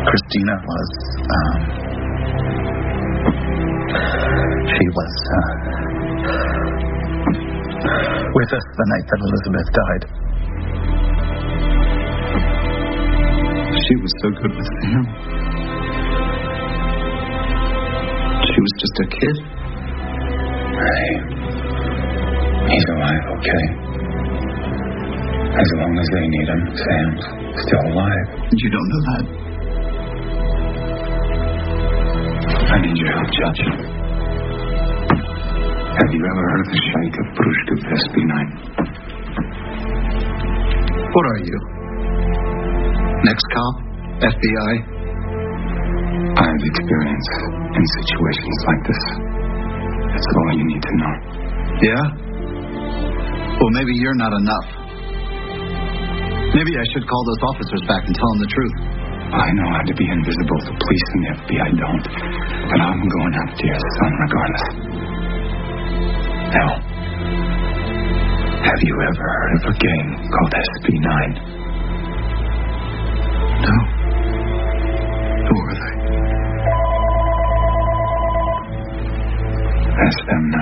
Christina was, she was, with us the night that Elizabeth died. She was so good with Sam. She was just a kid. He's alive, okay? As long as they need him, Sam's still alive. You don't know that. I need your help, Judge. Have you ever heard of the Sheikh of Prushkov SB9? What are you? Next cop? FBI? I have experience in situations like this. That's all you need to know. Yeah? Well, maybe you're not enough. Maybe I should call those officers back and tell them the truth. I know how to be invisible. The police and the FBI don't. But I'm going after your son regardless. Now, have you ever heard of a gang called SB9? No. Who are they? SM9.